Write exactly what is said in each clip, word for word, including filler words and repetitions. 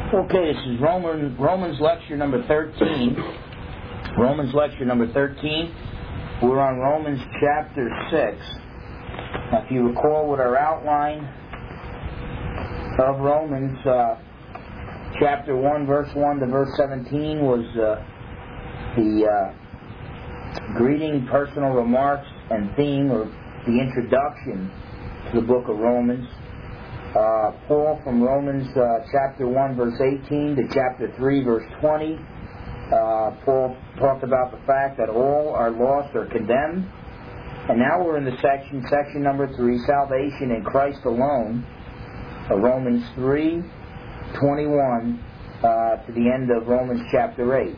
Okay, this is Roman, Romans lecture number thirteen. Romans lecture number thirteen. We're on Romans chapter six. Now, if you recall what our outline of Romans uh, chapter one, verse one to verse seventeen was uh, the uh, greeting, personal remarks, and theme, or the introduction to the book of Romans. Uh, Paul from Romans uh, chapter one verse eighteen to chapter three verse twenty. Uh, Paul talked about the fact that all are lost or condemned. And now we're in the section, section number three, salvation in Christ alone, uh, Romans three twenty-one uh, to the end of Romans chapter eight.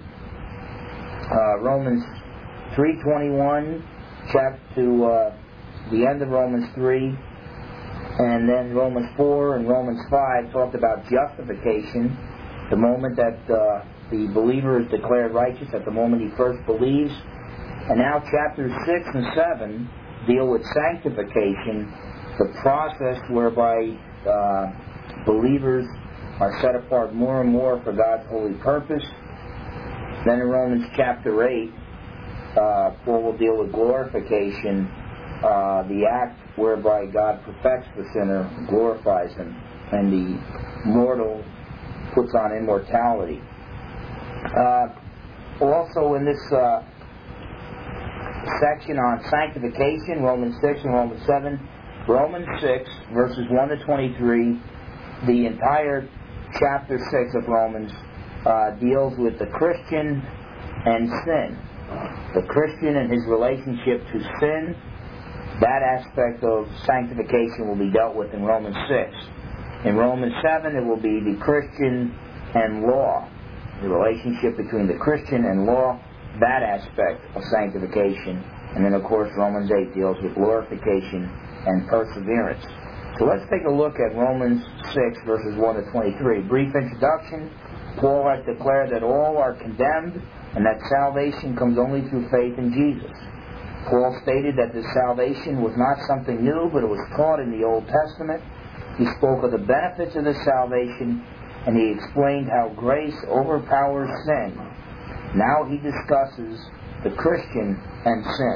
Uh, Romans three twenty-one chapter to uh, the end of Romans three. And then Romans four and Romans five talked about justification, the moment that uh, the believer is declared righteous, at the moment he first believes. And now chapters six and seven deal with sanctification, the process whereby uh, believers are set apart more and more for God's holy purpose. Then in Romans chapter eight, uh, Paul will deal with glorification, uh, the act whereby God perfects the sinner, glorifies him, and the mortal puts on immortality. Uh, also in this uh, section on sanctification, Romans six and Romans seven, Romans six, verses one to twenty-three, the entire chapter six of Romans uh, deals with the Christian and sin. The Christian and his relationship to sin. That aspect of sanctification will be dealt with in Romans six. In Romans seven, it will be the Christian and law, the relationship between the Christian and law, that aspect of sanctification. And then, of course, Romans eight deals with glorification and perseverance. So let's take a look at Romans six, verses one to twenty-three. Brief introduction. Paul has declared that all are condemned and that salvation comes only through faith in Jesus. Paul stated that this salvation was not something new, but it was taught in the Old Testament. He spoke of the benefits of this salvation, and he explained how grace overpowers sin. Now he discusses the Christian and sin.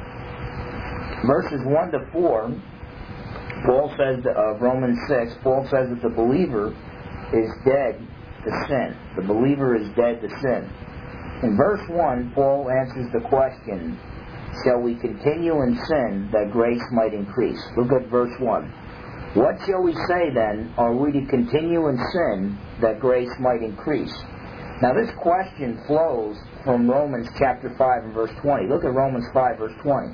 Verses one to four, Paul says of Romans six, Paul says that the believer is dead to sin. The believer is dead to sin. In verse one, Paul answers the question, shall we continue in sin that grace might increase? Look at verse one. What shall we say then? Are we to continue in sin that grace might increase? Now this question flows from Romans chapter five and verse twenty. Look at Romans five verse twenty.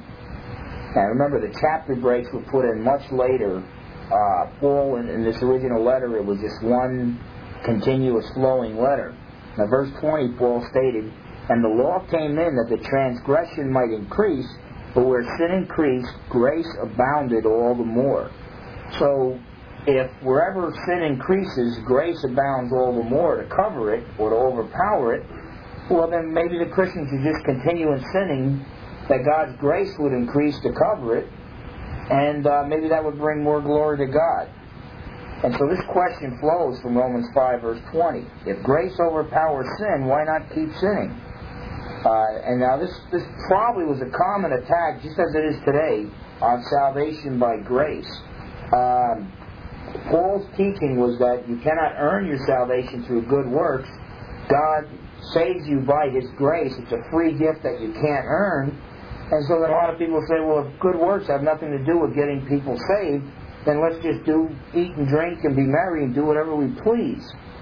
Now remember, the chapter breaks were put in much later. Uh, Paul, in, in this original letter, it was just one continuous flowing letter. Now verse twenty, Paul stated, and the law came in that the transgression might increase, but where sin increased, grace abounded all the more. So, if wherever sin increases, grace abounds all the more to cover it, or to overpower it, well then maybe the Christian should just continue in sinning, that God's grace would increase to cover it, and uh, maybe that would bring more glory to God. And so this question flows from Romans five verse twenty. If grace overpowers sin, why not keep sinning? Uh, and now this, this probably was a common attack, just as it is today, on salvation by grace. Um, Paul's teaching was that you cannot earn your salvation through good works. God saves you by His grace. It's a free gift that you can't earn. And so then a lot of people say, well, if good works have nothing to do with getting people saved, then let's just do eat and drink and be merry and do whatever we please.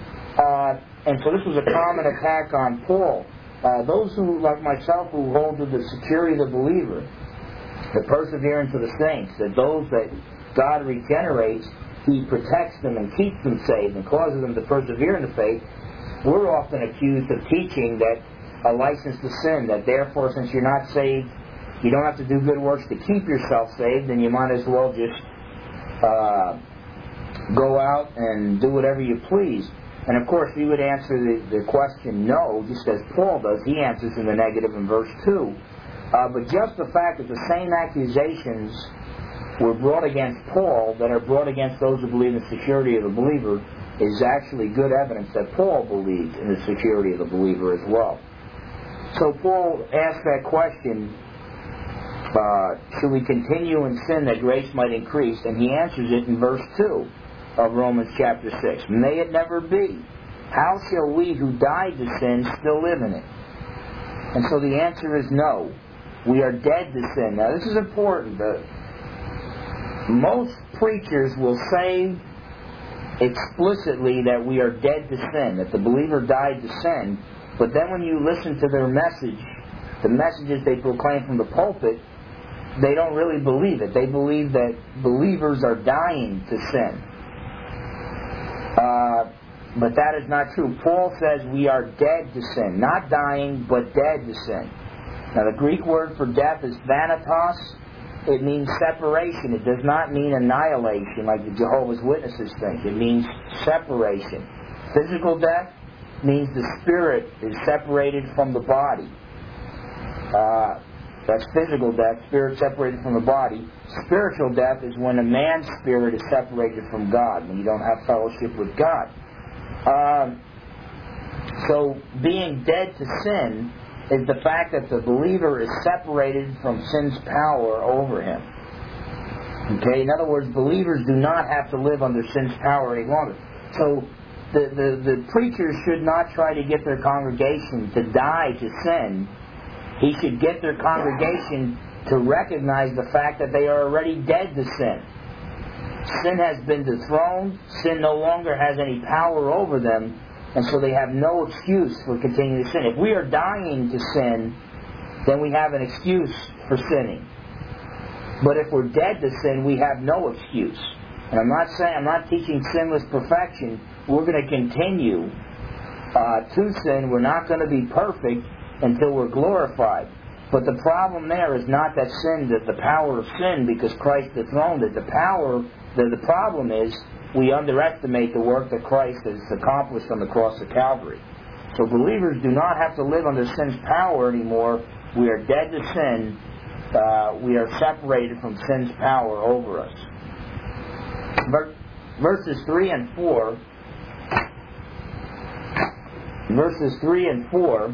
Uh, and so this was a common attack on Paul. Uh, those who, like myself, who hold to the security of the believer, the perseverance of the saints, that those that God regenerates, He protects them and keeps them saved and causes them to persevere in the faith, we're often accused of teaching that a license to sin, that therefore, since you're not saved, you don't have to do good works to keep yourself saved, then you might as well just uh, go out and do whatever you please. And of course, we would answer the, the question no, just as Paul does. He answers in the negative in verse two. Uh, but just the fact that the same accusations were brought against Paul that are brought against those who believe in the security of the believer is actually good evidence that Paul believed in the security of the believer as well. So Paul asked that question, uh, should we continue in sin that grace might increase? And he answers it in verse two of Romans chapter six. May it never be. How shall we who died to sin still live in it? And so the answer is no. We are dead to sin. Now this is important. Uh, most preachers will say explicitly that we are dead to sin, that the believer died to sin, but then when you listen to their message, the messages they proclaim from the pulpit, they don't really believe it. They believe that believers are dying to sin. Uh, but that is not true. Paul says we are dead to sin. Not dying, but dead to sin. Now the Greek word for death is thanatos. It means separation. It does not mean annihilation like the Jehovah's Witnesses think. It means separation. Physical death means the spirit is separated from the body. Uh, that's physical death, spirit separated from the body. Spiritual death is when a man's spirit is separated from God, when you don't have fellowship with God. Um, so being dead to sin is the fact that the believer is separated from sin's power over him. Okay? In other words, believers do not have to live under sin's power any longer. So the, the, the preacher should not try to get their congregation to die to sin. He should get their congregation to recognize the fact that they are already dead to sin. Sin has been dethroned. Sin no longer has any power over them. And so they have no excuse for continuing to sin. If we are dying to sin, then we have an excuse for sinning. But if we're dead to sin, we have no excuse. And I'm not saying, I'm not teaching sinless perfection. We're going to continue uh, to sin. We're not going to be perfect until we're glorified. But the problem there is not that sin, that the power of sin, because Christ dethroned it. The power, the, the problem is we underestimate the work that Christ has accomplished on the cross of Calvary. So believers do not have to live under sin's power anymore. We are dead to sin. Uh, we are separated from sin's power over us. Verses three and four. Verses three and four.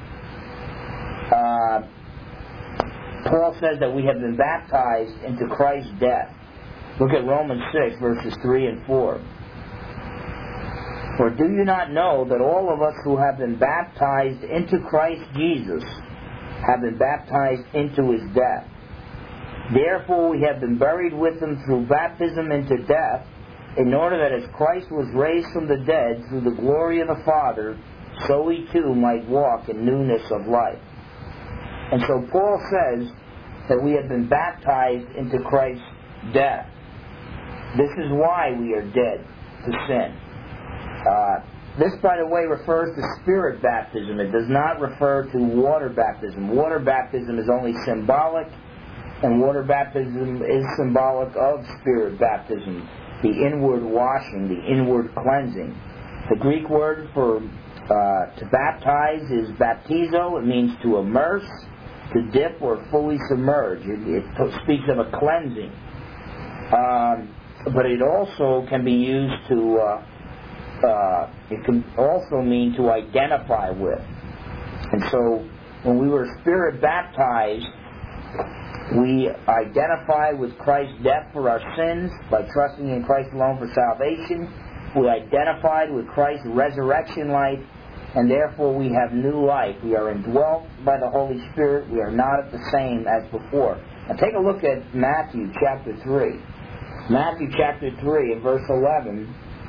Uh, Paul says that we have been baptized into Christ's death. Look at Romans six, verses three and four. For do you not know that all of us who have been baptized into Christ Jesus have been baptized into His death? Therefore we have been buried with Him through baptism into death, in order that as Christ was raised from the dead through the glory of the Father, so we too might walk in newness of life. And so Paul says that we have been baptized into Christ's death. This is why we are dead to sin. Uh, this, by the way, refers to spirit baptism. It does not refer to water baptism. Water baptism is only symbolic, and water baptism is symbolic of spirit baptism, the inward washing, the inward cleansing. The Greek word for uh, to baptize is baptizo. It means to immerse, to dip, or fully submerge. It, it speaks of a cleansing. Um, but it also can be used to, uh, uh, it can also mean to identify with. And so when we were spirit baptized, we identify with Christ's death for our sins by trusting in Christ alone for salvation. We identified with Christ's resurrection life, and therefore we have new life. We are indwelt by the Holy Spirit. We are not the same as before. Now take a look at Matthew chapter three. Matthew chapter three and verse eleven.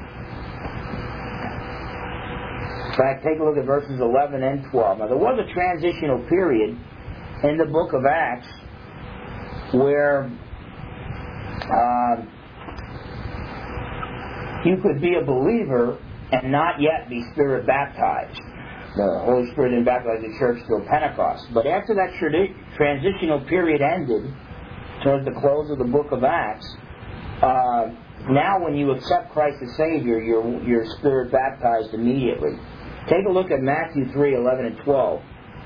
In fact, take a look at verses eleven and twelve. Now there was a transitional period in the book of Acts where uh, you could be a believer and not yet be Spirit baptized. The Holy Spirit didn't baptize the church till Pentecost. But after that tradi- transitional period ended, towards the close of the book of Acts, uh, now when you accept Christ as Savior, you're, you're Spirit baptized immediately. Take a look at Matthew three, eleven and twelve.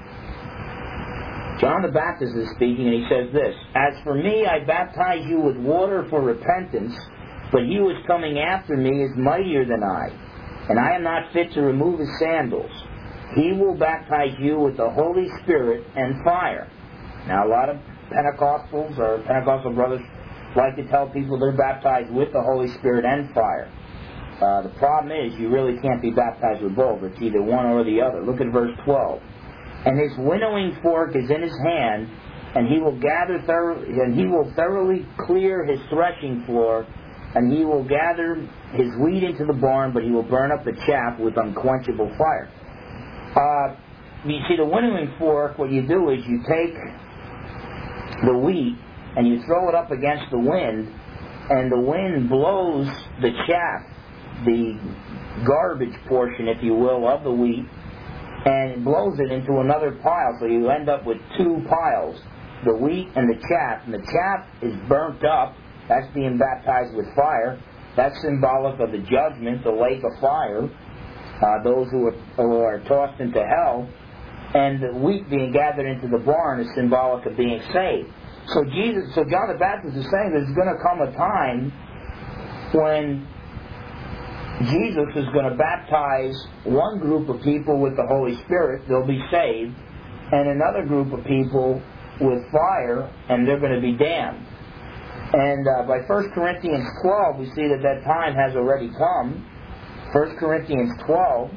John the Baptist is speaking, and he says this, As for me, I baptize you with water for repentance, But he who is coming after me is mightier than I, and I am not fit to remove his sandals. He will baptize you with the Holy Spirit and fire. Now, a lot of Pentecostals or Pentecostal brothers like to tell people they're baptized with the Holy Spirit and fire. Uh, the problem is you really can't be baptized with both. It's either one or the other. Look at verse twelve. And his winnowing fork is in his hand, and he will gather thorough, and he will thoroughly clear his threshing floor, and he will gather his wheat into the barn, but he will burn up the chaff with unquenchable fire. Uh, you see, the winnowing fork, what you do is you take the wheat and you throw it up against the wind, and the wind blows the chaff, the garbage portion, if you will, of the wheat, and it blows it into another pile, so you end up with two piles, the wheat and the chaff. And the chaff is burnt up. That's being baptized with fire. That's symbolic of the judgment, the lake of fire, uh, those who are, who are tossed into hell. And the wheat being gathered into the barn is symbolic of being saved. So Jesus, so John the Baptist is saying there's going to come a time when Jesus is going to baptize one group of people with the Holy Spirit, they'll be saved, and another group of people with fire, and they're going to be damned. And uh, by First Corinthians twelve, we see that that time has already come. First Corinthians twelve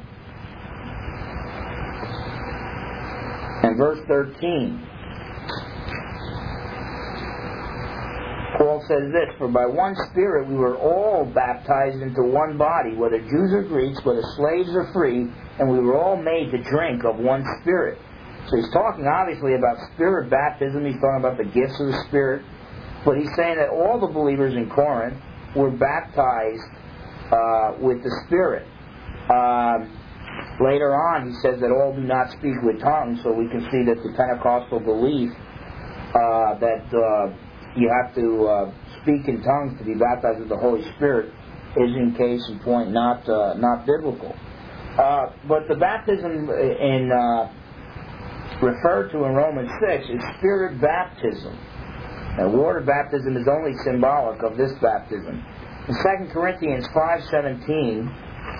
and verse thirteen. Paul says this, for by one Spirit we were all baptized into one body, whether Jews or Greeks, whether slaves or free, and we were all made to drink of one Spirit. So he's talking obviously about Spirit baptism, he's talking about the gifts of the Spirit, but he's saying that all the believers in Corinth were baptized uh, with the Spirit. Uh, later on he says that all do not speak with tongues, so we can see that the Pentecostal belief uh, that... Uh, you have to uh, speak in tongues to be baptized with the Holy Spirit is in case in point not uh, not biblical. Uh, but the baptism in uh, referred to in Romans six is Spirit baptism. Now, water baptism is only symbolic of this baptism. In Second Corinthians five seventeen,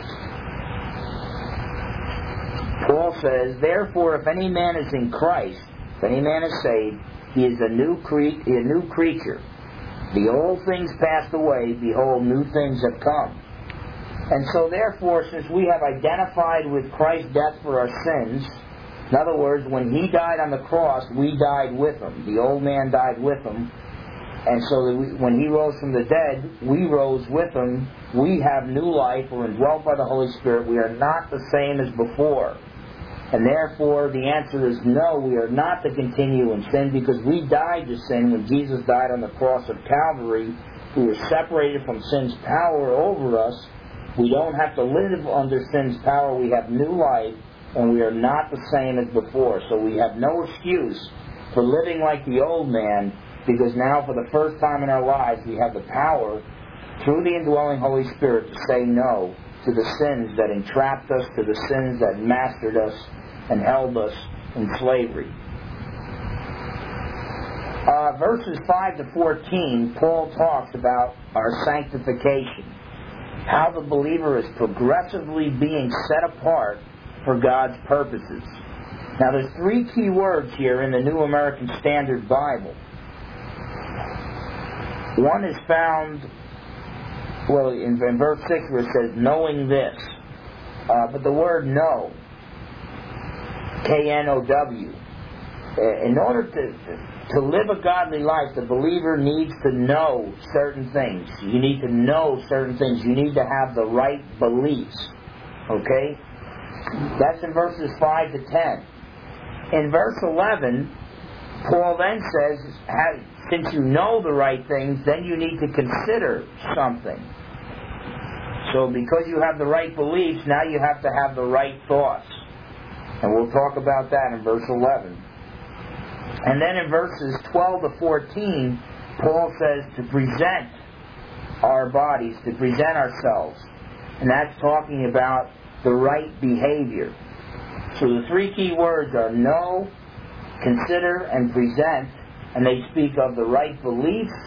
Paul says, therefore, if any man is in Christ, if any man is saved, he is a new, cre- a new creature. The old things passed away, behold, new things have come. And so therefore, since we have identified with Christ's death for our sins, in other words, when He died on the cross, we died with Him. The old man died with Him. And so that we, when He rose from the dead, we rose with Him. We have new life. We're indwelt by the Holy Spirit. We are not the same as before. And therefore, the answer is no, we are not to continue in sin because we died to sin when Jesus died on the cross of Calvary. We were separated from sin's power over us. We don't have to live under sin's power. We have new life, and we are not the same as before. So we have no excuse for living like the old man because now for the first time in our lives we have the power through the indwelling Holy Spirit to say no to the sins that entrapped us, to the sins that mastered us and held us in slavery. Uh, verses five to fourteen, Paul talks about our sanctification, how the believer is progressively being set apart for God's purposes. Now there's three key words here in the New American Standard Bible. One is found, well, in, in verse six where it says, knowing this. Uh, but the word know, K N O W. In order to, to live a godly life, the believer needs to know certain things. You need to know certain things. You need to have the right beliefs. Okay? That's in verses five to ten. In verse eleven, Paul then says, since you know the right things, then you need to consider something. So because you have the right beliefs, now you have to have the right thoughts. And we'll talk about that in verse eleven. And then in verses twelve to fourteen, Paul says to present our bodies, to present ourselves. And that's talking about the right behavior. So the three key words are know, consider, and present. And they speak of the right beliefs,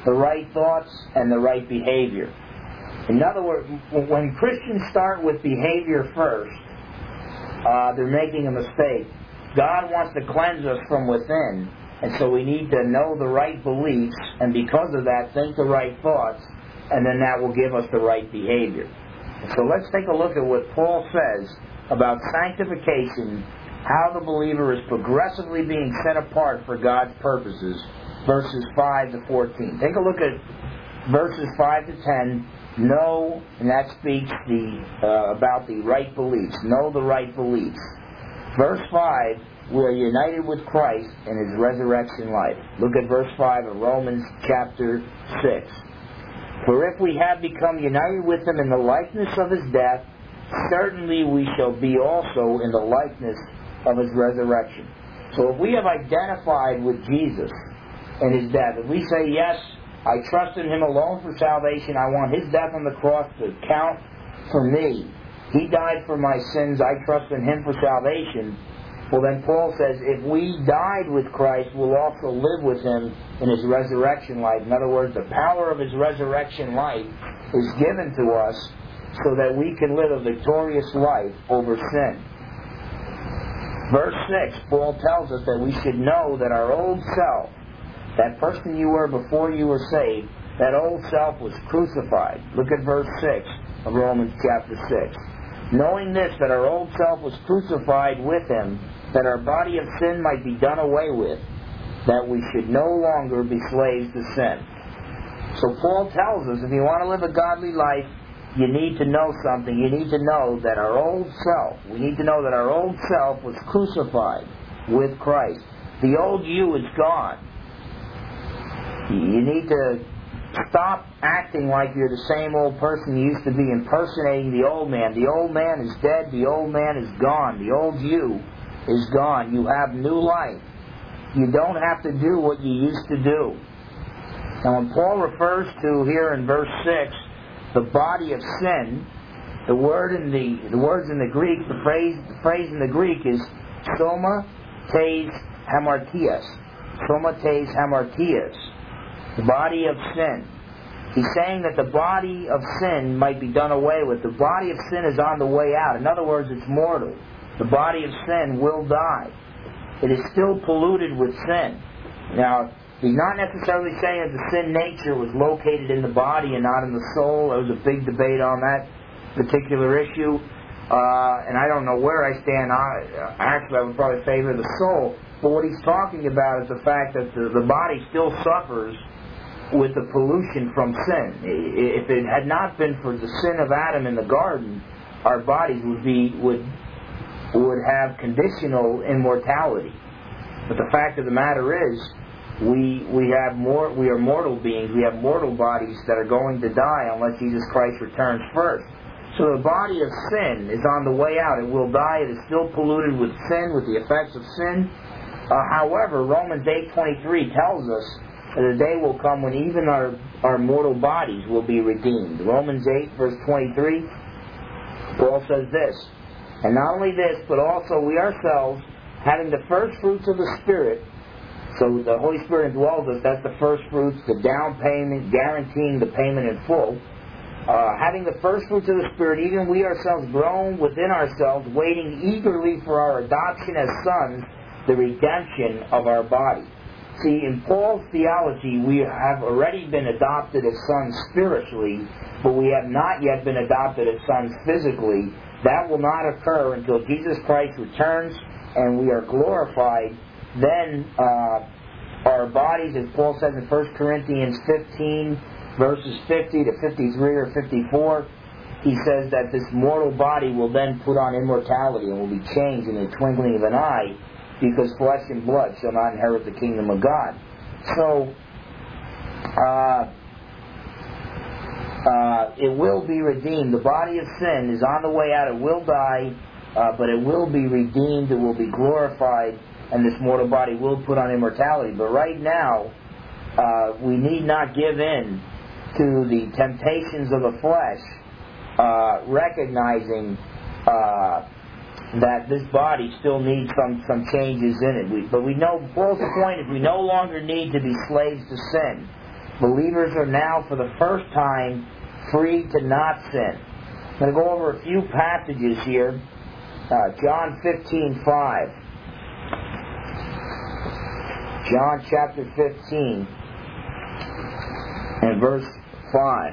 the right thoughts, and the right behavior. In other words, when Christians start with behavior first, uh, they're making a mistake. God wants to cleanse us from within, and so we need to know the right beliefs, and because of that, think the right thoughts, and then that will give us the right behavior. So let's take a look at what Paul says about sanctification, how the believer is progressively being set apart for God's purposes, verses five to fourteen. Take a look at verses five to ten. Know, and that speaks the uh, about the right beliefs. Know the right beliefs. Verse five, we are united with Christ in His resurrection life. Look at verse five of Romans chapter six. For if we have become united with Him in the likeness of His death, certainly we shall be also in the likeness of His resurrection. So if we have identified with Jesus and His death, if we say, yes, I trust in Him alone for salvation, I want His death on the cross to count for me, He died for my sins, I trust in Him for salvation, well then Paul says, if we died with Christ, we'll also live with Him in His resurrection life. In other words, the power of His resurrection life is given to us so that we can live a victorious life over sin. Verse six, Paul tells us that we should know that our old self, that person you were before you were saved, that old self was crucified. Look at verse six of Romans chapter six. Knowing this, that our old self was crucified with Him, that our body of sin might be done away with, that we should no longer be slaves to sin. So Paul tells us, if you want to live a godly life, you need to know something. You need to know that our old self, we need to know that our old self was crucified with Christ. The old you is gone. You need to stop acting like you're the same old person you used to be, impersonating the old man. The old man is dead. The old man is gone. The old you is gone. You have new life. You don't have to do what you used to do. Now when Paul refers to here in verse six, the body of sin, the word in the the words in the Greek, the phrase the phrase in the Greek is soma tes hamartias. Soma tes hamartias. The body of sin. He's saying that the body of sin might be done away with. The body of sin is on the way out. In other words, it's mortal. The body of sin will die. It is still polluted with sin. Now, he's not necessarily saying that the sin nature was located in the body and not in the soul. There was a big debate on that particular issue. Uh, and I don't know where I stand. I, actually, I would probably favor the soul. But what he's talking about is the fact that the, the body still suffers with the pollution from sin. If it had not been for the sin of Adam in the garden, our bodies would be would would have conditional immortality. But the fact of the matter is, we we have more we are mortal beings. We have mortal bodies that are going to die unless Jesus Christ returns first. So the body of sin is on the way out. It will die. It is still polluted with sin, with the effects of sin. Uh, however, Romans eight twenty-three tells us that a day will come when even our, our mortal bodies will be redeemed. Romans eight, verse twenty-three, Paul says this, and not only this, but also we ourselves, having the first fruits of the Spirit, so the Holy Spirit indwells us, that's the first fruits, the down payment, guaranteeing the payment in full, uh, having the first fruits of the Spirit, even we ourselves groan within ourselves, waiting eagerly for our adoption as sons, the redemption of our body. See, in Paul's theology, we have already been adopted as sons spiritually, but we have not yet been adopted as sons physically. That will not occur until Jesus Christ returns and we are glorified. Then uh, our bodies, as Paul says in First Corinthians fifteen, verses fifty to fifty-three or fifty-four, he says that this mortal body will then put on immortality and will be changed in the twinkling of an eye, because flesh and blood shall not inherit the kingdom of God. So, uh, uh, it will be redeemed. The body of sin is on the way out. It will die, uh, but it will be redeemed. It will be glorified, and this mortal body will put on immortality. But right now, uh, we need not give in to the temptations of the flesh, uh, recognizing Uh, that this body still needs some, some changes in it. We, but we know, Paul's point is we no longer need to be slaves to sin. Believers are now, for the first time, free to not sin. I'm going to go over a few passages here. Uh, John fifteen five. John chapter fifteen and verse five.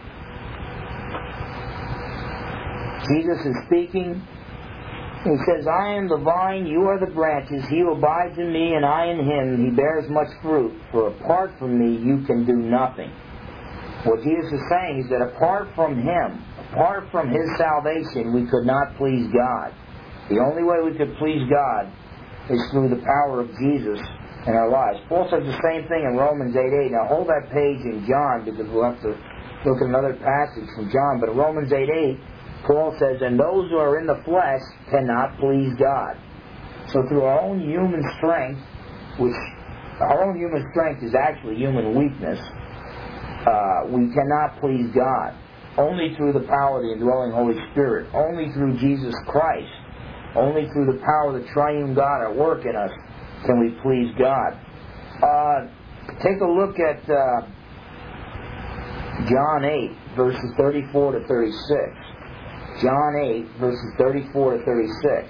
Jesus is speaking. He says, I am the vine, you are the branches. He who abides in me and I in him, he bears much fruit. For apart from me, you can do nothing. What Jesus is saying is that apart from him, apart from his salvation, we could not please God. The only way we could please God is through the power of Jesus in our lives. Paul says the same thing in Romans eight eight. Now hold that page in John, because we'll have to look at another passage from John. But in Romans eight eight, Paul says, and those who are in the flesh cannot please God. So through our own human strength, which our own human strength is actually human weakness, uh, we cannot please God. Only through the power of the indwelling Holy Spirit, only through Jesus Christ, only through the power of the triune God at work in us can we please God. Uh, take a look at uh, John eight, verses thirty-four to thirty-six. John eight, verses thirty-four to thirty-six.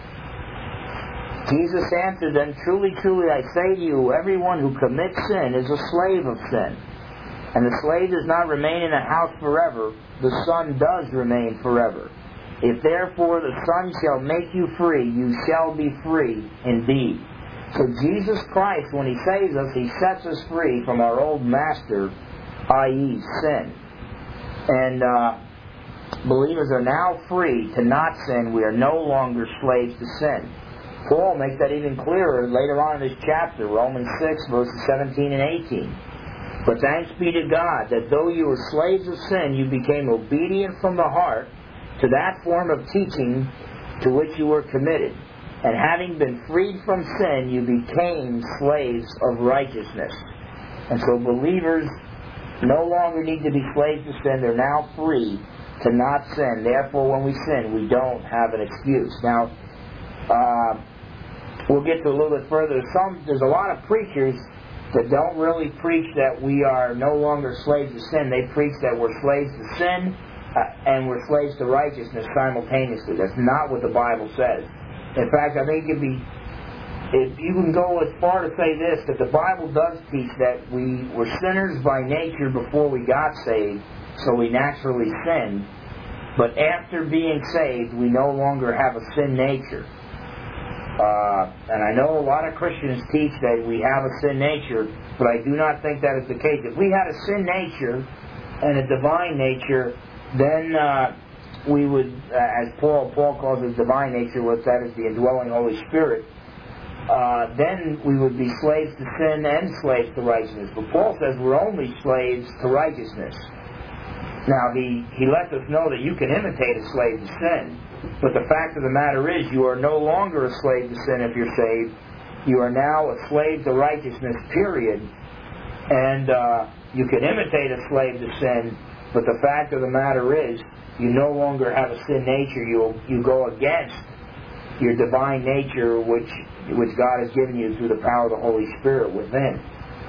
Jesus answered them, truly, truly, I say to you, everyone who commits sin is a slave of sin. And the slave does not remain in a house forever, the Son does remain forever. If therefore the Son shall make you free, you shall be free indeed. So Jesus Christ, when He saves us, He sets us free from our old master, that is sin. And uh, believers are now free to not sin. We are no longer slaves to sin. Paul makes that even clearer later on in this chapter, Romans six, verses seventeen and eighteen. But thanks be to God that though you were slaves of sin, you became obedient from the heart to that form of teaching to which you were committed. And having been freed from sin, you became slaves of righteousness. And so believers no longer need to be slaves to sin. They're now free to not sin. Therefore, when we sin, we don't have an excuse. Now, uh, we'll get to a little bit further. Some, there's a lot of preachers that don't really preach that we are no longer slaves to sin. They preach that we're slaves to sin uh, and we're slaves to righteousness simultaneously. That's not what the Bible says. In fact, I think it'd be, if you can go as far to say this, that the Bible does teach that we were sinners by nature before we got saved, so we naturally sinned. But after being saved, we no longer have a sin nature. Uh, and I know a lot of Christians teach that we have a sin nature, but I do not think that is the case. If we had a sin nature and a divine nature, then uh, we would, uh, as Paul Paul calls it divine nature, what that is the indwelling Holy Spirit, uh, then we would be slaves to sin and slaves to righteousness. But Paul says we're only slaves to righteousness. Now, he, he lets us know that you can imitate a slave to sin, but the fact of the matter is you are no longer a slave to sin if you're saved. You are now a slave to righteousness, period. And uh, you can imitate a slave to sin, but the fact of the matter is you no longer have a sin nature. You you go against your divine nature, which which God has given you through the power of the Holy Spirit within.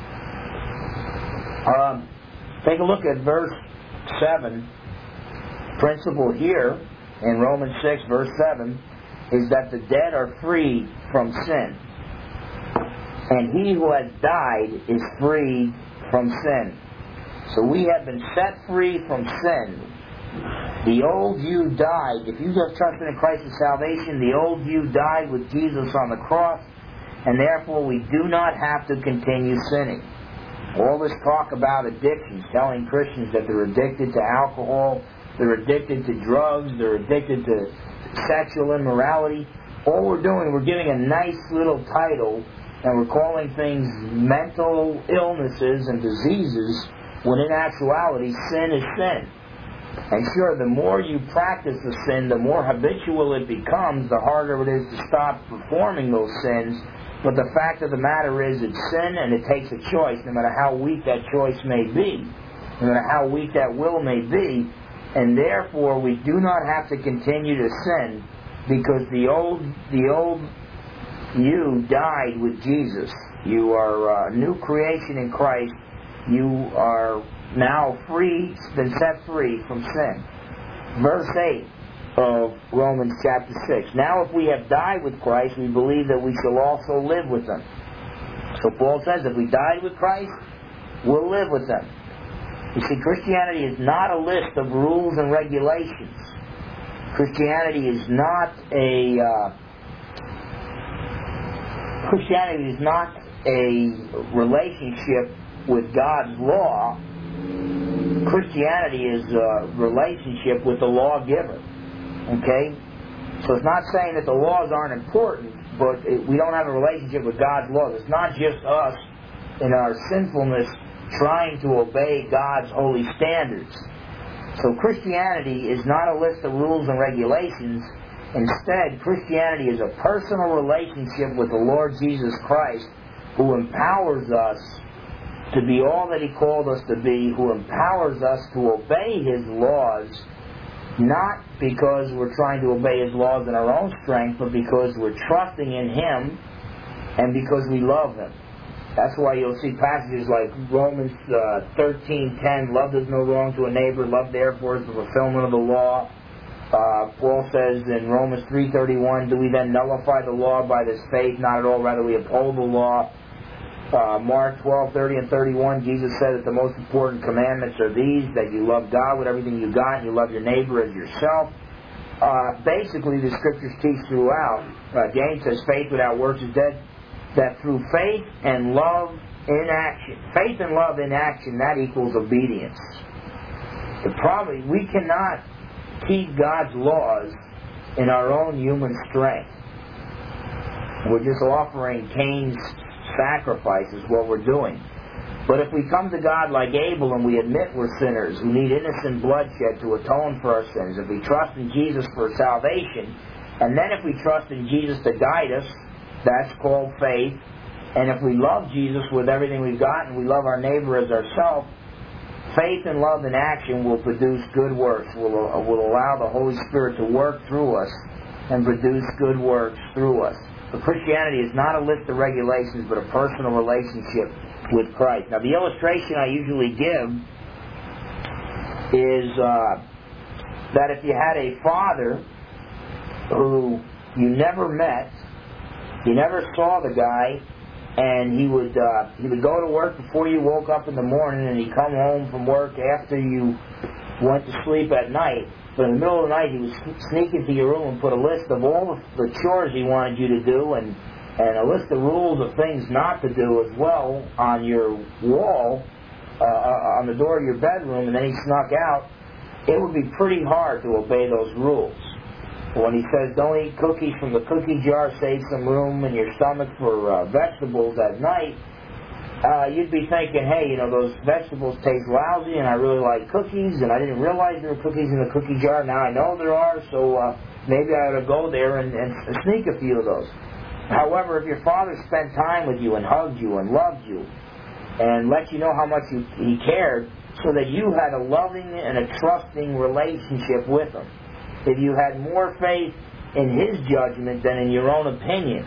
Um, take a look at verse seven. Principle here in Romans six, verse seven, is that the dead are free from sin. And he who has died is freed from sin. So we have been set free from sin. The old you died. If you have trusted in Christ's salvation, the old you died with Jesus on the cross, and therefore we do not have to continue sinning. All this talk about addictions, telling Christians that they're addicted to alcohol, they're addicted to drugs, they're addicted to sexual immorality. All we're doing, we're giving a nice little title, and we're calling things mental illnesses and diseases, when in actuality, sin is sin. And sure, the more you practice the sin, the more habitual it becomes, the harder it is to stop performing those sins. But the fact of the matter is, it's sin, and it takes a choice, no matter how weak that choice may be, no matter how weak that will may be. And therefore, we do not have to continue to sin, because the old, the old you died with Jesus. You are a new creation in Christ, You are now free, been set free from sin. Verse eight of Romans chapter six. Now if we have died with Christ, we believe that we shall also live with Him. So Paul says if we died with Christ, we'll live with Him. You see, Christianity is not a list of rules and regulations. Christianity is not a uh, Christianity is not a relationship with God's law. Christianity is a relationship with the lawgiver. Okay? So it's not saying that the laws aren't important, but it, we don't have a relationship with God's laws. It's not just us in our sinfulness trying to obey God's holy standards. So Christianity is not a list of rules and regulations. Instead, Christianity is a personal relationship with the Lord Jesus Christ, who empowers us to be all that He called us to be, who empowers us to obey His laws, not because we're trying to obey His laws in our own strength, but because we're trusting in Him and because we love Him. That's why you'll see passages like Romans uh, thirteen ten, love does no wrong to a neighbor, love therefore is the fulfillment of the law. Uh, Paul says in Romans three thirty-one, do we then nullify the law by this faith? Not at all, rather we uphold the law. Uh, Mark twelve thirty and thirty-one, Jesus said that the most important commandments are these, that you love God with everything you got, and you love your neighbor as yourself. Uh, basically, the Scriptures teach throughout. Uh, James says faith without works is dead. That through faith and love in action, faith and love in action, that equals obedience. The problem, we cannot keep God's laws in our own human strength. We're just offering Cain's sacrifice is what we're doing. But if we come to God like Abel and we admit we're sinners who need innocent bloodshed to atone for our sins, if we trust in Jesus for salvation, and then if we trust in Jesus to guide us, that's called faith. And if we love Jesus with everything we've got and we love our neighbor as ourselves, faith and love in action will produce good works, will, will allow the Holy Spirit to work through us and produce good works through us. But Christianity is not a list of regulations, but a personal relationship with Christ. Now, the illustration I usually give is uh, that if you had a father who you never met, you never saw the guy, and he would uh, he would go to work before you woke up in the morning, and he'd come home from work after you went to sleep at night. But in the middle of the night, he would sneak into your room and put a list of all the chores he wanted you to do, and, and a list of rules of things not to do as well on your wall, uh, on the door of your bedroom, and then he snuck out. It would be pretty hard to obey those rules. When he says, don't eat cookies from the cookie jar, save some room in your stomach for uh, vegetables at night, uh, you'd be thinking, hey, you know, those vegetables taste lousy and I really like cookies and I didn't realize there were cookies in the cookie jar. Now I know there are, so uh, maybe I ought to go there and, and sneak a few of those. However, if your father spent time with you and hugged you and loved you and let you know how much you, he cared so that you had a loving and a trusting relationship with him, if you had more faith in his judgment than in your own opinions,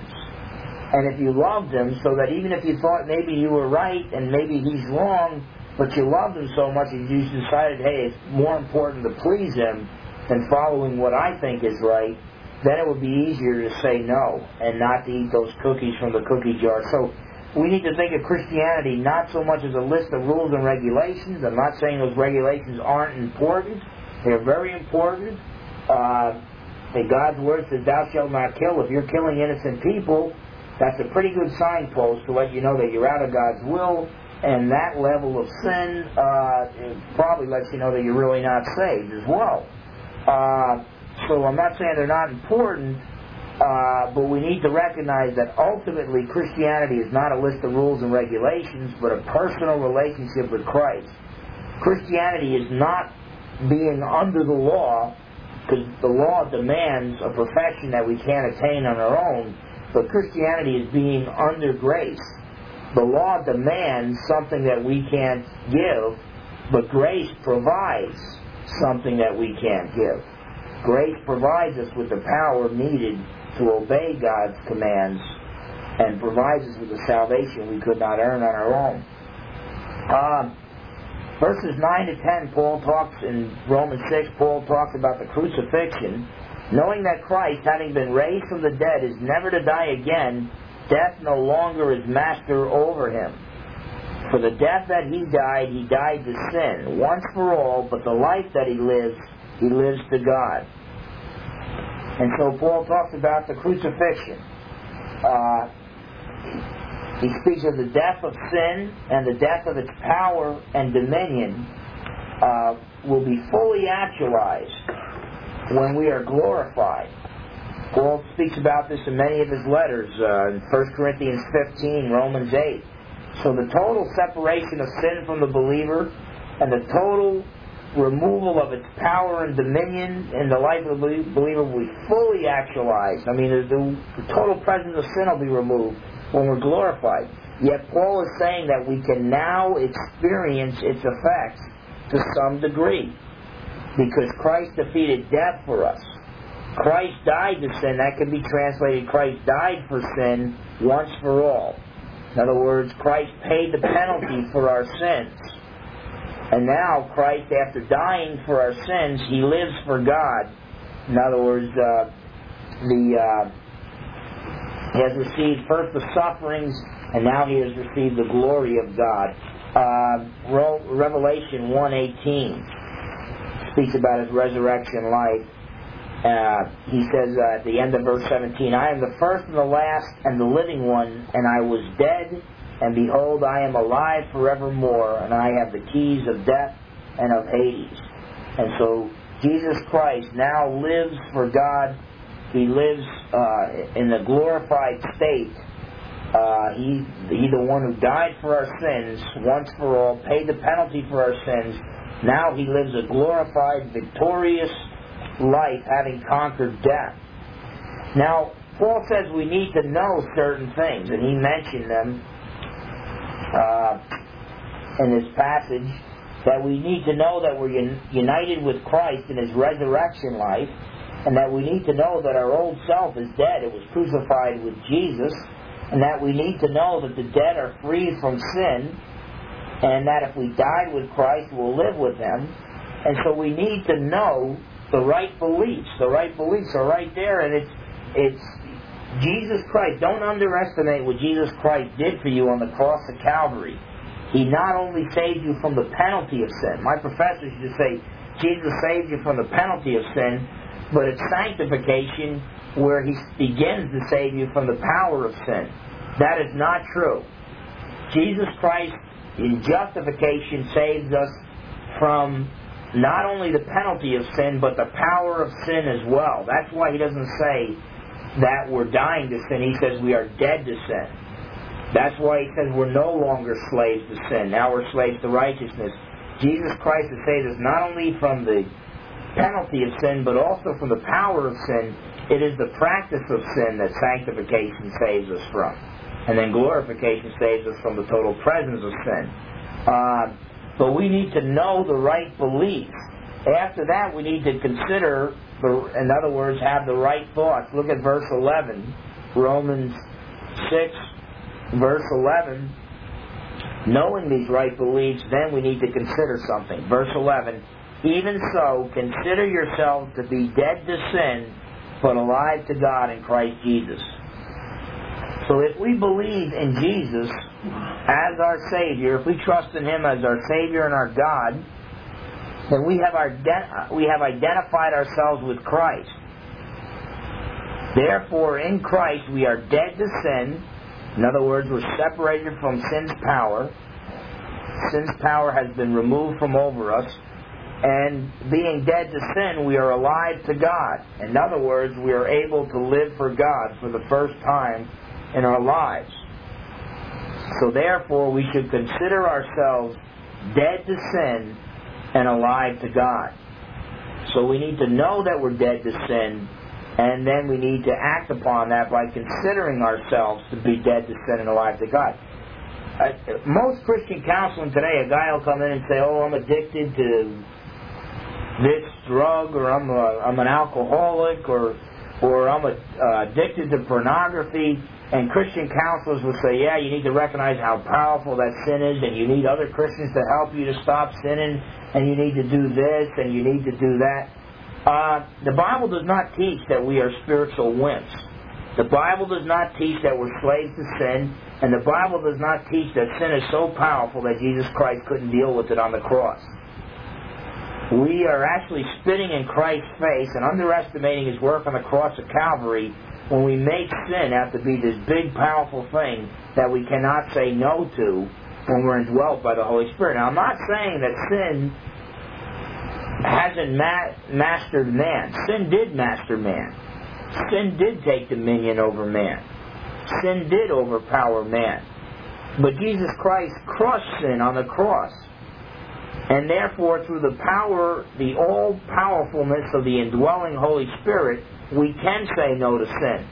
and if you loved him so that even if you thought maybe you were right and maybe he's wrong, but you loved him so much that you decided, hey, it's more important to please him than following what I think is right, then it would be easier to say no and not to eat those cookies from the cookie jar. So we need to think of Christianity not so much as a list of rules and regulations. I'm not saying those regulations aren't important. They're very important. Uh, and God's Word says, thou shalt not kill. If you're killing innocent people, that's a pretty good signpost to let you know that you're out of God's will, and that level of sin uh, it probably lets you know that you're really not saved as well. Uh, so I'm not saying they're not important, uh, but we need to recognize that ultimately Christianity is not a list of rules and regulations, but a personal relationship with Christ. Christianity is not being under the law, because the law demands a perfection that we can't attain on our own, but Christianity is being under grace. The law demands something that we can't give, but grace provides something that we can't give. Grace provides us with the power needed to obey God's commands and provides us with the salvation we could not earn on our own. Uh, verses nine to ten, Paul talks, in Romans six, Paul talks about the crucifixion. Knowing that Christ, having been raised from the dead, is never to die again, death no longer is master over him. For the death that he died, he died to sin, once for all, but the life that he lives, he lives to God. And so Paul talks about the crucifixion. Uh, he speaks of the death of sin and the death of its power and dominion uh, will be fully actualized when we are glorified. Paul speaks about this in many of his letters, uh, in First Corinthians fifteen, Romans eight. So the total separation of sin from the believer and the total removal of its power and dominion in the life of the believer will be fully actualized. I mean, the, the total presence of sin will be removed when we're glorified. Yet Paul is saying that we can now experience its effects to some degree, because Christ defeated death for us. Christ died to sin. That can be translated, Christ died for sin once for all. In other words, Christ paid the penalty for our sins. And now Christ, after dying for our sins, He lives for God. In other words, uh, the uh, He has received first the sufferings, and now He has received the glory of God. Uh, Revelation one eighteen speaks about His resurrection life. Uh, he says uh, at the end of verse seventeen, I am the first and the last and the living one, and I was dead, and behold, I am alive forevermore, and I have the keys of death and of Hades. And so Jesus Christ now lives for God. He lives uh, in the glorified state. Uh, he, he, the one who died for our sins once for all, paid the penalty for our sins. Now He lives a glorified, victorious life, having conquered death. Now, Paul says we need to know certain things, and he mentioned them uh, in this passage, that we need to know that we're un- united with Christ in His resurrection life, and that we need to know that our old self is dead. It was crucified with Jesus, and that we need to know that the dead are free from sin, and that if we died with Christ, we'll live with Him. And so we need to know the right beliefs. The right beliefs are right there, and it's it's Jesus Christ. Don't underestimate what Jesus Christ did for you on the cross of Calvary. He not only saved you from the penalty of sin. My professors used to say, Jesus saved you from the penalty of sin, but it's sanctification where He begins to save you from the power of sin. That is not true. Jesus Christ, in justification, saves us from not only the penalty of sin, but the power of sin as well. That's why He doesn't say that we're dying to sin. He says we are dead to sin. That's why He says we're no longer slaves to sin. Now we're slaves to righteousness. Jesus Christ has saved us not only from the penalty of sin, but also from the power of sin. It is the practice of sin that sanctification saves us from. And then glorification saves us from the total presence of sin. Uh, But we need to know the right beliefs. After that, we need to consider, the, in other words, have the right thoughts. Look at verse eleven, Romans six, verse eleven. Knowing these right beliefs, then we need to consider something. Verse eleven, even so, consider yourselves to be dead to sin, but alive to God in Christ Jesus. So if we believe in Jesus as our Savior, if we trust in Him as our Savior and our God, then we have, our de- we have identified ourselves with Christ. Therefore, in Christ, we are dead to sin. In other words, we're separated from sin's power. Sin's power has been removed from over us. And being dead to sin, we are alive to God. In other words, we are able to live for God for the first time in our lives. So therefore, we should consider ourselves dead to sin and alive to God. So we need to know that we're dead to sin, and then we need to act upon that by considering ourselves to be dead to sin and alive to God. Uh, most Christian counseling today, a guy will come in and say, oh, I'm addicted to this drug, or I'm, a, I'm an alcoholic, or or I'm a, uh, addicted to pornography, and Christian counselors will say, yeah, you need to recognize how powerful that sin is, and you need other Christians to help you to stop sinning, and you need to do this, and you need to do that. Uh, the Bible does not teach that we are spiritual wimps. The Bible does not teach that we're slaves to sin, and the Bible does not teach that sin is so powerful that Jesus Christ couldn't deal with it on the cross. We are actually spitting in Christ's face and underestimating His work on the cross of Calvary when we make sin out to be this big, powerful thing that we cannot say no to when we're indwelt by the Holy Spirit. Now, I'm not saying that sin hasn't ma- mastered man. Sin did master man. Sin did take dominion over man. Sin did overpower man. But Jesus Christ crushed sin on the cross. And therefore, through the power, the all-powerfulness of the indwelling Holy Spirit, we can say no to sin.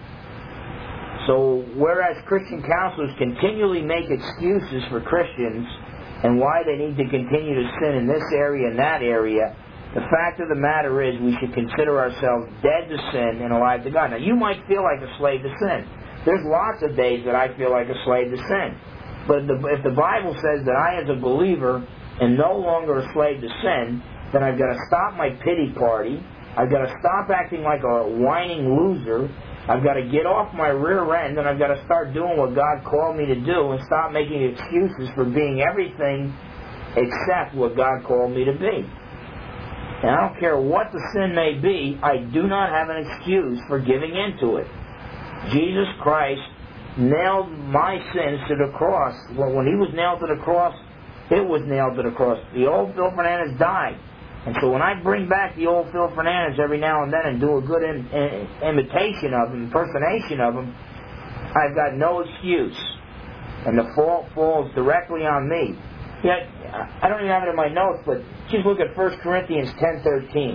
So, whereas Christian counselors continually make excuses for Christians and why they need to continue to sin in this area and that area, the fact of the matter is we should consider ourselves dead to sin and alive to God. Now, you might feel like a slave to sin. There's lots of days that I feel like a slave to sin. But the, if the Bible says that I, as a believer, am no longer a slave to sin, then I've got to stop my pity party. I've got to stop acting like a whining loser. I've got to get off my rear end, and I've got to start doing what God called me to do and stop making excuses for being everything except what God called me to be. And I don't care what the sin may be, I do not have an excuse for giving into it. Jesus Christ nailed my sins to the cross. Well, when He was nailed to the cross, it was nailed to the cross. The old Phil Fernandez died. And so when I bring back the old Phil Fernandez every now and then and do a good in, in, imitation of him, impersonation of him, I've got no excuse. And the fault falls directly on me. Yet, I don't even have it in my notes, but just look at First Corinthians ten thirteen.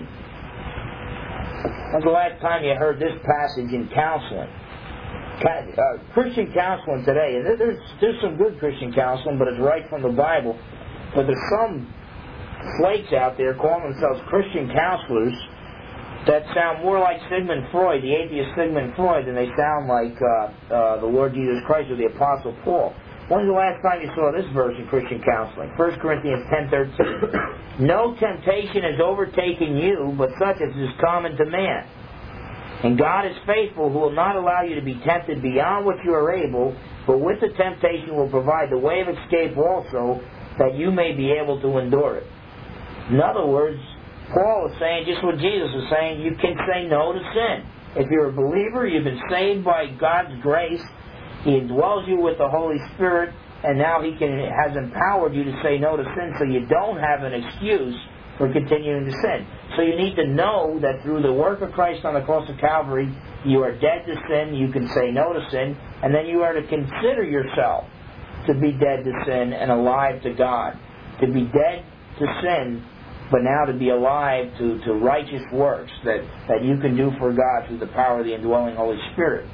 When's the last time you heard this passage in counseling? Uh, Christian counseling today, and there's, there's some good Christian counseling, but it's right from the Bible. But there's some flakes out there calling themselves Christian counselors that sound more like Sigmund Freud, the atheist Sigmund Freud, than they sound like uh, uh, the Lord Jesus Christ or the Apostle Paul. When's the last time you saw this verse in Christian counseling? First Corinthians ten thirteen. No temptation has overtaken you, but such as is common to man. And God is faithful, who will not allow you to be tempted beyond what you are able, but with the temptation will provide the way of escape also, that you may be able to endure it. In other words, Paul is saying just what Jesus is saying, you can say no to sin. If you're a believer, you've been saved by God's grace, He indwells you with the Holy Spirit, and now He can has empowered you to say no to sin, so you don't have an excuse for continuing to sin. So you need to know that through the work of Christ on the cross of Calvary, you are dead to sin, you can say no to sin, and then you are to consider yourself to be dead to sin and alive to God. To be dead to sin, but now to be alive to, to righteous works that, that you can do for God through the power of the indwelling Holy Spirit.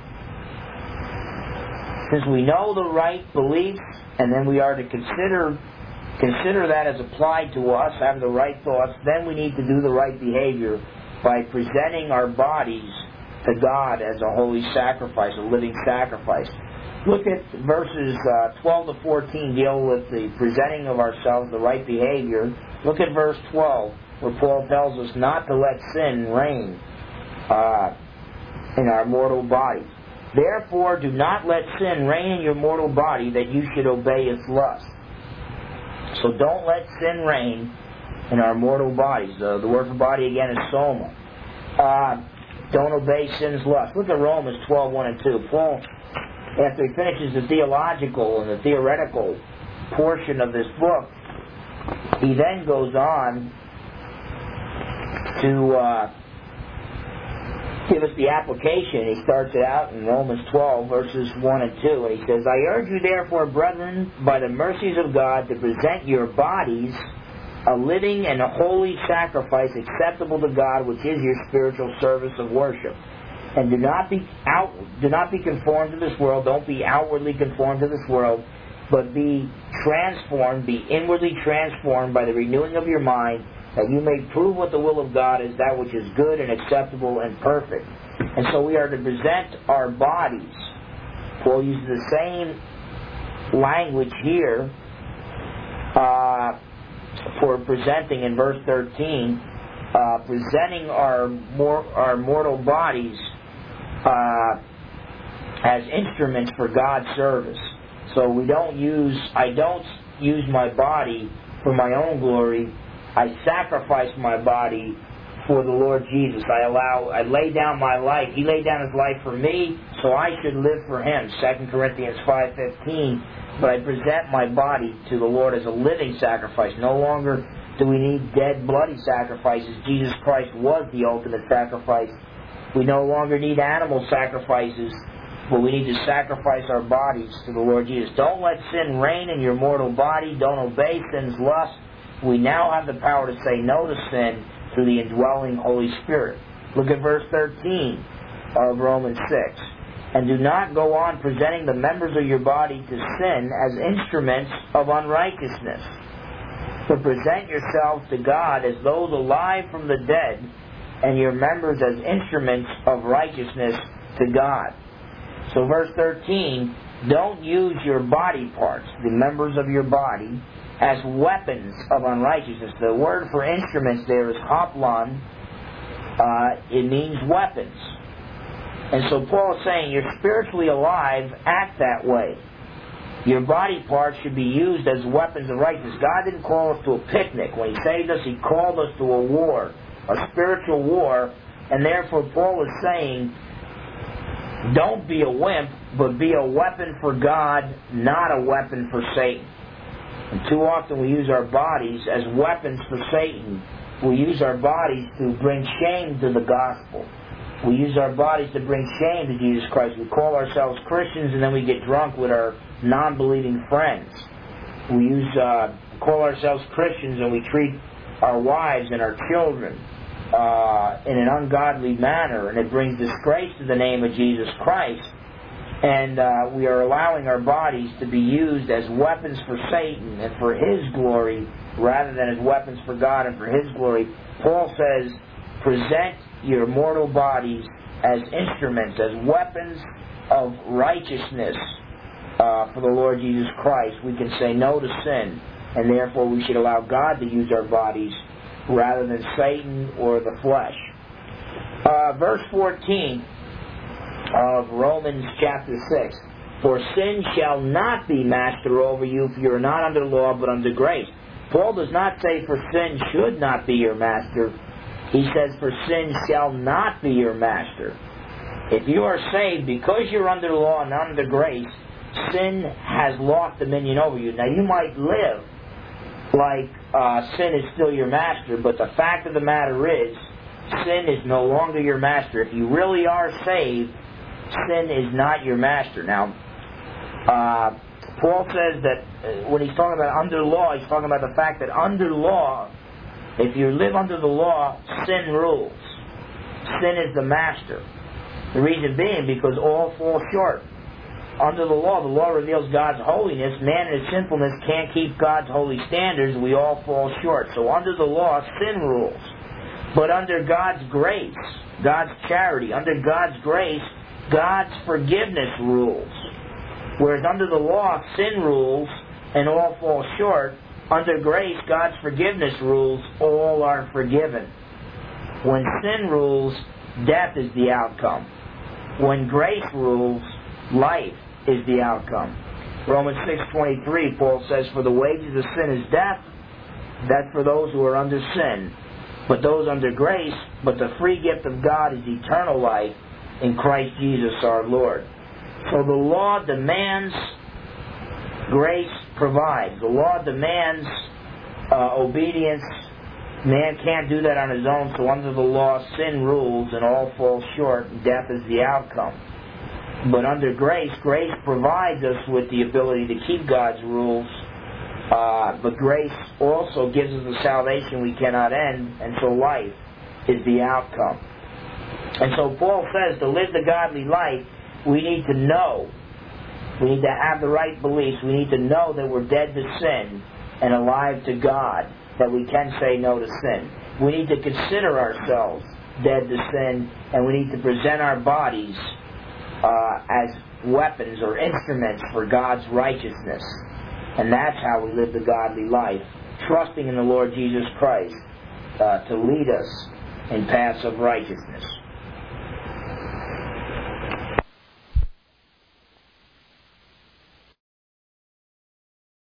Since we know the right beliefs, and then we are to consider consider that as applied to us, have the right thoughts, then we need to do the right behavior by presenting our bodies to God as a holy sacrifice, a living sacrifice. Look at verses uh, twelve to fourteen deal with the presenting of ourselves, the right behavior. Look at verse twelve, where Paul tells us not to let sin reign uh, in our mortal bodies. Therefore, do not let sin reign in your mortal body, that you should obey its lust. So don't let sin reign in our mortal bodies. Uh, the word for body again is soma. Uh, don't obey sin's lust. Look at Romans twelve, one and two. Paul, after he finishes the theological and the theoretical portion of this book, he then goes on to uh, give us the application. He starts it out in Romans twelve, verses one and two, and he says, I urge you therefore, brethren, by the mercies of God, to present your bodies a living and a holy sacrifice acceptable to God, which is your spiritual service of worship. And do not be out, do not be conformed to this world. Don't be outwardly conformed to this world, but be transformed, be inwardly transformed by the renewing of your mind, that you may prove what the will of God is, that which is good and acceptable and perfect. And so we are to present our bodies. Paul uses the same language here uh, for presenting in verse thirteen, uh, presenting our mor- our mortal bodies uh, as instruments for God's service. So we don't use, I don't use my body for my own glory. I sacrifice my body for the Lord Jesus. I allow, I lay down my life. He laid down His life for me, so I should live for Him. Second Corinthians five fifteen. But I present my body to the Lord as a living sacrifice. No longer do we need dead, bloody sacrifices. Jesus Christ was the ultimate sacrifice. We no longer need animal sacrifices, but we need to sacrifice our bodies to the Lord Jesus. Don't let sin reign in your mortal body. Don't obey sin's lust. We now have the power to say no to sin through the indwelling Holy Spirit. Look at verse thirteen of Romans six. And do not go on presenting the members of your body to sin as instruments of unrighteousness, but present yourselves to God as those alive from the dead, and your members as instruments of righteousness to God. So verse thirteen, don't use your body parts, the members of your body, as weapons of unrighteousness. The word for instruments there is hoplon. Uh, it means weapons. And so Paul is saying, you're spiritually alive, act that way. Your body parts should be used as weapons of righteousness. God didn't call us to a picnic. When He saved us, He called us to a war, a spiritual war. And therefore Paul is saying, don't be a wimp, but be a weapon for God, not a weapon for Satan. And too often we use our bodies as weapons for Satan. We use our bodies to bring shame to the gospel. We use our bodies to bring shame to Jesus Christ. We call ourselves Christians and then we get drunk with our non-believing friends. We use uh, call ourselves Christians and we treat our wives and our children uh, in an ungodly manner, and it brings disgrace to the name of Jesus Christ. And uh, we are allowing our bodies to be used as weapons for Satan and for his glory rather than as weapons for God and for His glory. Paul says, present your mortal bodies as instruments, as weapons of righteousness uh, for the Lord Jesus Christ. We can say no to sin, and therefore we should allow God to use our bodies rather than Satan or the flesh. Uh, verse fourteen of Romans chapter six. For sin shall not be master over you, for you are not under law but under grace. Paul does not say for sin should not be your master. He says, for sin shall not be your master. If you are saved, because you're under law and under grace, sin has lost dominion over you. Now, you might live like uh, sin is still your master, but the fact of the matter is, sin is no longer your master. If you really are saved, sin is not your master. Now, uh, Paul says that uh, when he's talking about under law, he's talking about the fact that under law, if you live under the law, sin rules. Sin is the master. The reason being because all fall short. Under the law, the law reveals God's holiness. Man in his sinfulness can't keep God's holy standards. We all fall short. So under the law, sin rules. But under God's grace, God's charity, under God's grace, God's forgiveness rules. Whereas under the law, sin rules and all fall short. Under grace, God's forgiveness rules, all are forgiven. When sin rules, death is the outcome. When grace rules, life is the outcome. Romans six twenty-three, Paul says, for the wages of sin is death. That's for those who are under sin. But those under grace, but the free gift of God is eternal life in Christ Jesus our Lord. So the law demands, grace provides. The law demands uh, obedience. Man can't do that on his own, so under the law, sin rules and all fall short. Death is the outcome. But under grace, grace provides us with the ability to keep God's rules. Uh, but grace also gives us a salvation we cannot end, and so life is the outcome. And so Paul says to live the godly life, we need to know. We need to have the right beliefs. We need to know that we're dead to sin and alive to God, that we can say no to sin. We need to consider ourselves dead to sin, and we need to present our bodies uh, as weapons or instruments for God's righteousness. And that's how we live the godly life, trusting in the Lord Jesus Christ uh, to lead us in paths of righteousness.